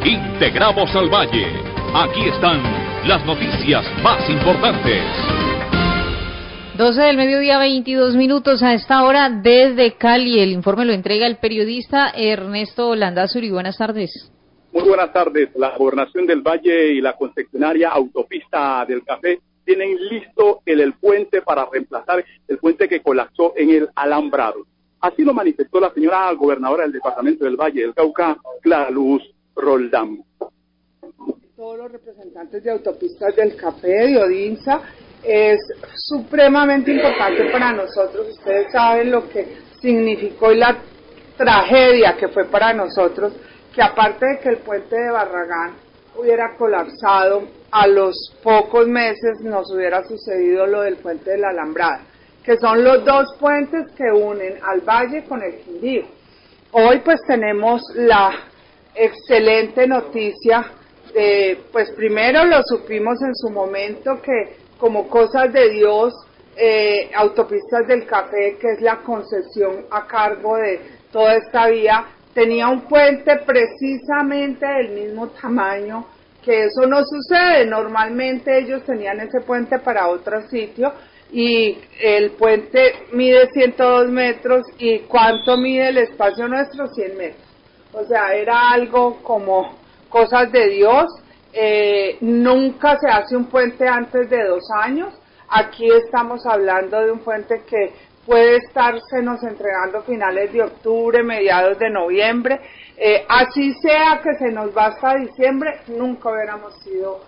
Integramos al Valle. Aquí están las noticias más importantes. 12 del mediodía, 22 minutos a esta hora desde Cali. El informe lo entrega el periodista Ernesto Landazuri. Buenas tardes. Muy buenas tardes. La Gobernación del Valle y la concesionaria Autopista del Café tienen listo el puente para reemplazar el puente que colapsó en el Alambrado. Así lo manifestó la señora gobernadora del departamento del Valle del Cauca, Clara Luz Roldán. Todos los representantes de Autopistas del Café, de Odinsa, es supremamente importante para nosotros. Ustedes saben lo que significó y la tragedia que fue para nosotros, que aparte de que el puente de Barragán hubiera colapsado, a los pocos meses nos hubiera sucedido lo del puente de la Alambrada, que son los dos puentes que unen al Valle con el Quindío. Hoy pues tenemos la excelente noticia de, pues primero lo supimos en su momento que como cosas de Dios, Autopistas del Café, que es la concesión a cargo de toda esta vía, tenía un puente precisamente del mismo tamaño, que eso no sucede. Normalmente ellos tenían ese puente para otro sitio y el puente mide 102 metros y ¿cuánto mide el espacio nuestro? 100 metros. O sea, era algo como cosas de Dios. Nunca se hace un puente antes de 2 años. Aquí estamos hablando de un puente que puede estársenos entregando finales de octubre, mediados de noviembre. Así sea que se nos va hasta diciembre, nunca hubiéramos sido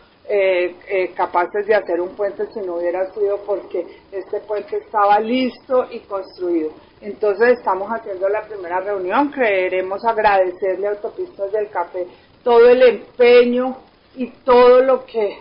capaces de hacer un puente si no hubiera sido porque este puente estaba listo y construido. Entonces estamos haciendo la primera reunión. Queremos agradecerle a Autopistas del Café todo el empeño y todo lo que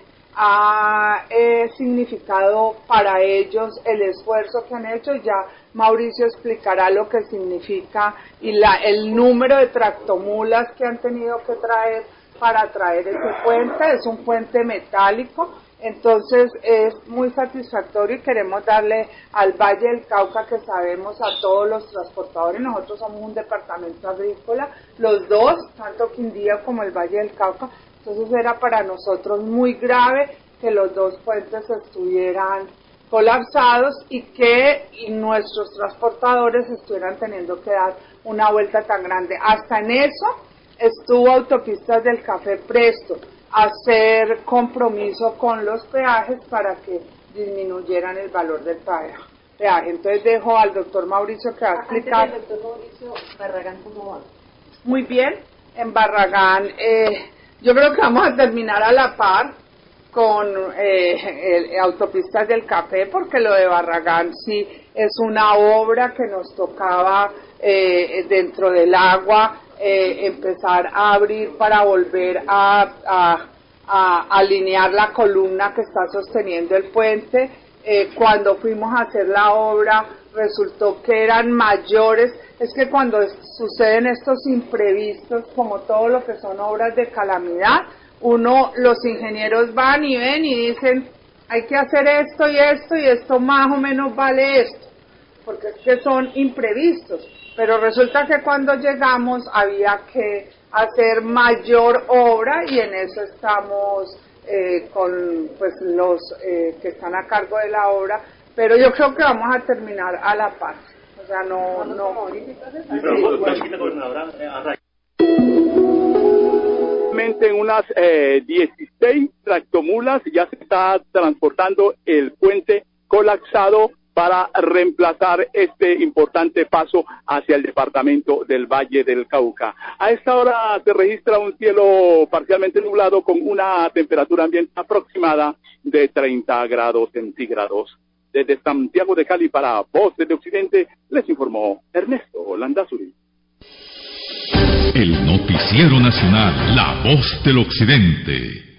ha significado para ellos el esfuerzo que han hecho. Ya Mauricio explicará lo que significa y el número de tractomulas que han tenido que traer para traer ese puente. Es un puente metálico, entonces es muy satisfactorio y queremos darle al Valle del Cauca, que sabemos a todos los transportadores, nosotros somos un departamento agrícola, los dos, tanto Quindío como el Valle del Cauca. Entonces era para nosotros muy grave que los dos puentes estuvieran colapsados y que nuestros transportadores estuvieran teniendo que dar una vuelta tan grande. Hasta en eso estuvo Autopistas del Café presto a hacer compromiso con los peajes para que disminuyeran el valor del peaje. Entonces dejo al doctor Mauricio que va a explicar. El doctor Mauricio, Barragán, ¿cómo va? Muy bien, en Barragán yo creo que vamos a terminar a la par con Autopistas del Café, porque lo de Barragán sí es una obra que nos tocaba dentro del agua empezar a abrir para volver a alinear la columna que está sosteniendo el puente. Cuando fuimos a hacer la obra resultó que eran mayores. Es que cuando suceden estos imprevistos, como todo lo que son obras de calamidad, los ingenieros van y ven y dicen, hay que hacer esto y esto más o menos vale esto, porque es que son imprevistos. Pero resulta que cuando llegamos había que hacer mayor obra y en eso estamos con pues los que están a cargo de la obra, pero yo creo que vamos a terminar a la par. O sea, no. En unas 16 tractomulas ya se está transportando el puente colapsado para reemplazar este importante paso hacia el departamento del Valle del Cauca. A esta hora se registra un cielo parcialmente nublado con una temperatura ambiente aproximada de 30 grados centígrados. Desde Santiago de Cali para Voces de Occidente les informó Ernesto Landazuri. El noticiero nacional, La Voz del Occidente.